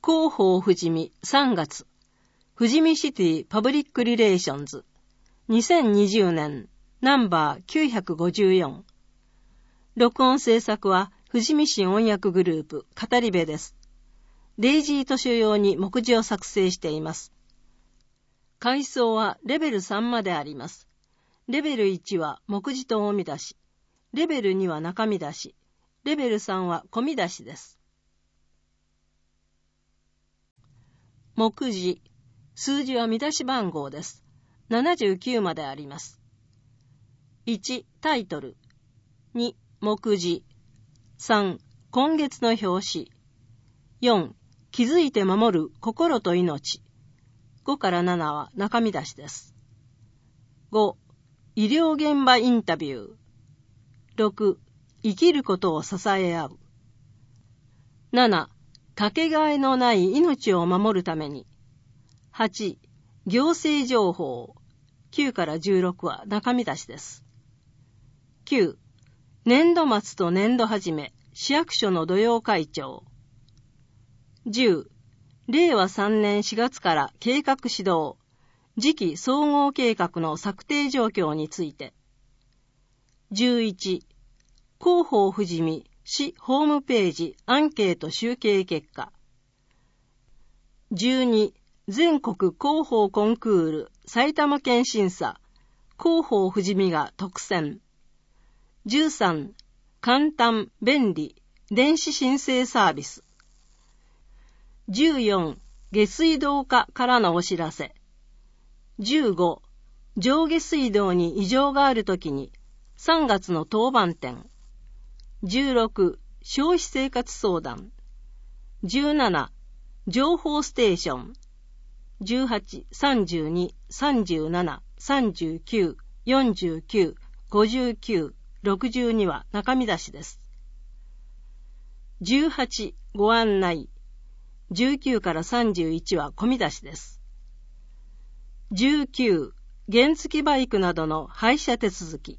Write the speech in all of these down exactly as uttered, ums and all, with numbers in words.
広報富士見さんがつ、富士見シティパブリックリレーションズ、にせんにじゅうねんナンバーきゅうひゃくごじゅうよん。録音制作は富士見市音訳グループ語り部です。デイジー図書用に目次を作成しています。階層はレベルさんまであります。レベルいちは目次と大見出し、レベルには中見出し、レベルさんは小見出しです。目次、数字は見出し番号です。ななじゅうきゅうまであります。いち、タイトル。に、目次。さん、今月の表紙。よん、気づいて守る心と命。ごからななは中見出しです。ご、医療現場インタビュー。ろく、生きることを支え合う。なな、かけがえのない命を守るために。はち、行政情報。きゅうからじゅうろくは中見出しです。きゅう、年度末と年度始め、市役所の土曜会長。じゅう、れいわさんねんしがつから計画指導、次期総合計画の策定状況について。じゅういち、広報富士見市ホームページアンケート集計結果。じゅうに、全国広報コンクール埼玉県審査、広報富士見が特選。じゅうさん、簡単、便利、電子申請サービス。じゅうよん、下水道課からのお知らせ。じゅうご、上下水道に異常があるときにさんがつの当番点。じゅうろく、消費生活相談。じゅうなな、情報ステーション。じゅうはち、さんじゅうに、さんじゅうなな、さんじゅうきゅう、よんじゅうきゅう、ごじゅうきゅう、ろくじゅうには中見出しです。じゅうはち、ご案内。じゅうきゅうからさんじゅういちは小見出しです。じゅうきゅう、原付バイクなどの廃車手続き。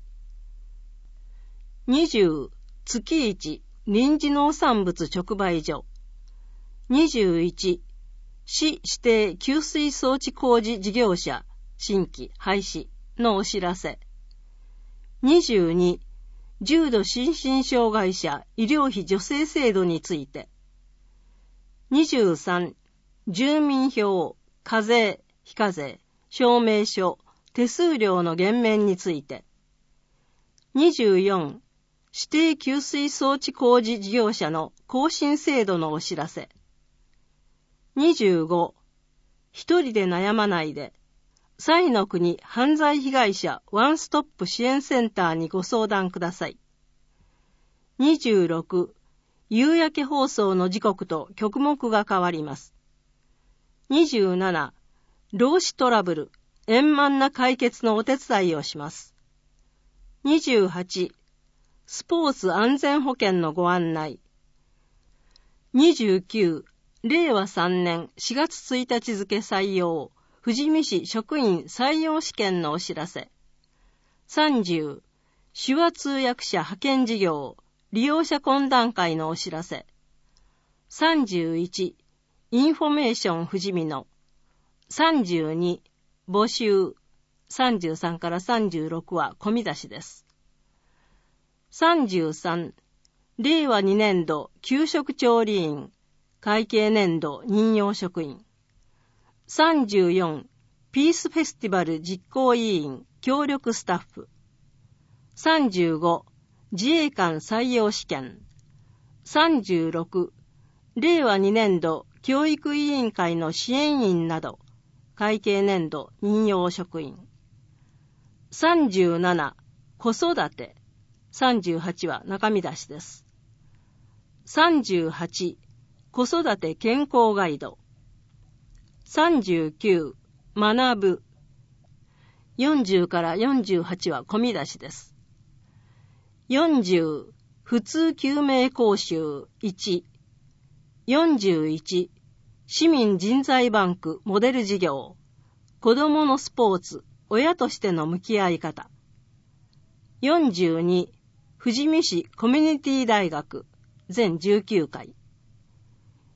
にじゅう、月いち、臨時農産物直売所。にじゅういち、市指定給水装置工事事業者新規廃止のお知らせ。にじゅうに、重度心身障害者医療費助成制度について。にじゅうさん、住民票、課税、非課税、証明書、手数料の減免について。にじゅうよん、指定給水装置工事事業者の更新制度のお知らせ。にじゅうご、一人で悩まないで、彩の国犯罪被害者ワンストップ支援センターにご相談ください。にじゅうろく、夕焼け放送の時刻と曲目が変わります。にじゅうなな、労使トラブル、円満な解決のお手伝いをします。にじゅうはち、スポーツ安全保険のご案内。にじゅうきゅう、れいわさんねんしがつついたち付採用、富士見市職員採用試験のお知らせ。さんじゅう、手話通訳者派遣事業、利用者懇談会のお知らせ。さんじゅういち、インフォメーション富士見の。さんじゅうに、募集。さんじゅうさんからさんじゅうろくは小見出しです。さんじゅうさん、れいわにねんど給食調理員、会計年度任用職員。さんじゅうよん、ピースフェスティバル実行委員協力スタッフ。さんじゅうご、自衛官採用試験。さんじゅうろく、れいわにねんど教育委員会の支援員など、会計年度任用職員。さんじゅうなな、子育て。さんじゅうはちは中見出しです。さんじゅうはち、子育て健康ガイド。さんじゅうきゅう、学ぶ。よんじゅうからよんじゅうはちは小見出しです。よんじゅう、普通救命講習いち。よんじゅういち、市民人材バンクモデル事業。子どものスポーツ、親としての向き合い方。よんじゅうに、富士見市コミュニティ大学全じゅうきゅうかい。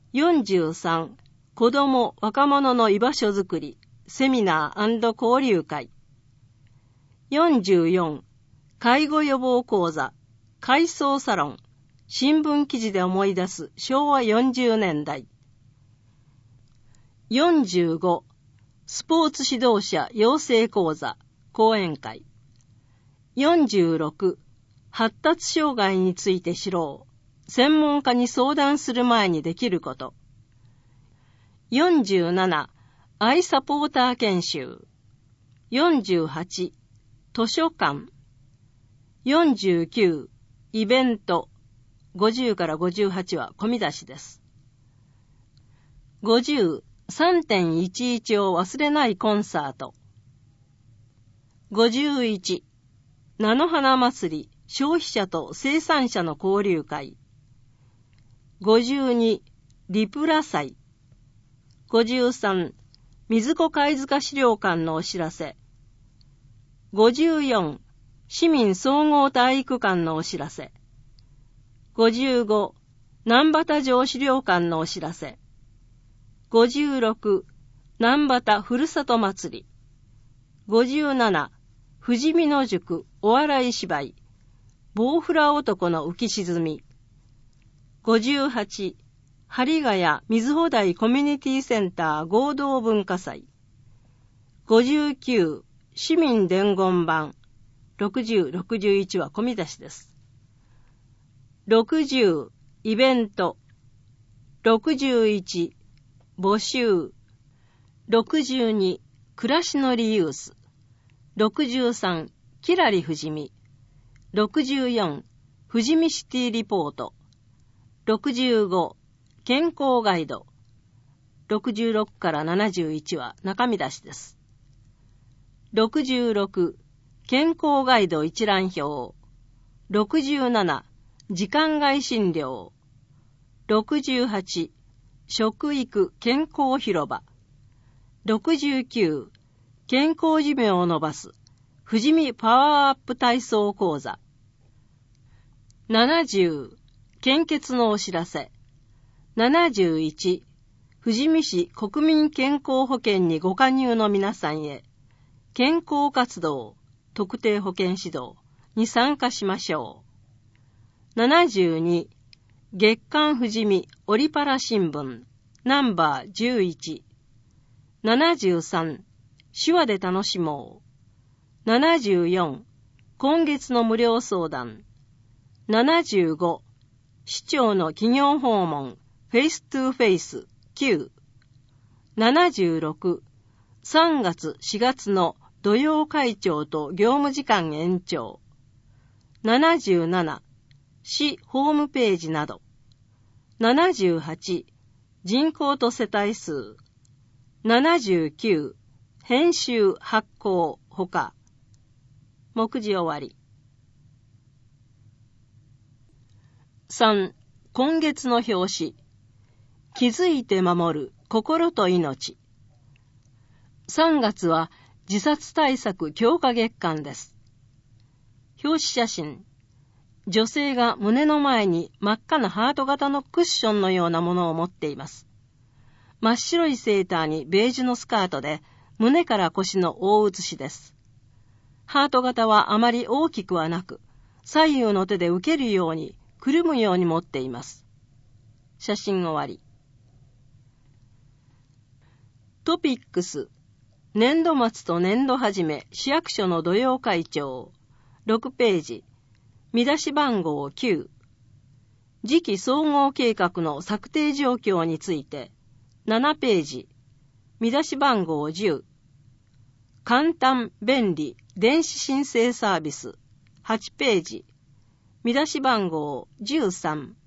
よんじゅうさん、子ども・若者の居場所づくり、セミナー&交流会。よんじゅうよん、介護予防講座、回想サロン、新聞記事で思い出す昭和よんじゅうねんだい。よんじゅうご、スポーツ指導者養成講座、講演会。よんじゅうろく、発達障害について知ろう。専門家に相談する前にできること。よんじゅうなな、アイサポーター研修。よんじゅうはち、図書館。よんじゅうきゅう、イベント。ごじゅうからごじゅうはちは込み出しです。ごじゅう、さんてんいちいち を忘れないコンサート。ごじゅういち、菜の花祭り、消費者と生産者の交流会。ごじゅうに、リプラ祭。ごじゅうさん、水子貝塚資料館のお知らせ。ごじゅうよん、市民総合体育館のお知らせ。ごじゅうご、南畑城資料館のお知らせ。ごじゅうろく、南畑ふるさと祭り。ごじゅうなな、富士見野宿お笑い芝居、ボウフラ男の浮き沈み。ごじゅうはち、針ヶ谷水穂台コミュニティセンター合同文化祭。ごじゅうきゅう、市民伝言版。ろくじゅう、ろくじゅういちは込み出しです。ろくじゅう、イベント。ろくじゅういち、募集。ろくじゅうに、暮らしのリユース。ろくじゅうさん、きらり富士見。ろくじゅうよん、富士見シティリポート。ろくじゅうご、健康ガイド。ろくじゅうろくからななじゅういちは中身出しです。ろくじゅうろく、健康ガイド一覧表。ろくじゅうなな、時間外診療。ろくじゅうはち、食育健康広場。ろくじゅうきゅう、健康寿命を伸ばす富士見パワーアップ体操講座。ななじゅう、献血のお知らせ。ななじゅういち、富士見市国民健康保険にご加入の皆さんへ、健康活動、特定保険指導に参加しましょう。ななじゅうに、月刊富士見オリパラ新聞ナンバーじゅういち。ななじゅうさん、手話で楽しもう。ななじゅうよん、今月の無料相談。ななじゅうご、市長の企業訪問フェイストゥーフェイスきゅう。ななじゅうろく、さんがつしがつの土曜会長と業務時間延長。ななじゅうなな、市ホームページなど。ななじゅうはち、人口と世帯数。ななじゅうきゅう、編集発行ほか。目次終わり。さん、今月の表紙。気づいて守る心と命。さんがつは自殺対策強化月間です。表紙写真。女性が胸の前に真っ赤なハート型のクッションのようなものを持っています。真っ白いセーターにベージュのスカートで胸から腰の大写しです。ハート型はあまり大きくはなく、左右の手で受けるようにくるむように持っています。写真終わり。トピックス。年度末と年度始め市役所の土曜会長。ろくページ。見出し番号きゅう。次期総合計画の策定状況について。ななページ。見出し番号じゅう。簡単、便利、電子申請サービス。はちページ。見出し番号じゅうさん。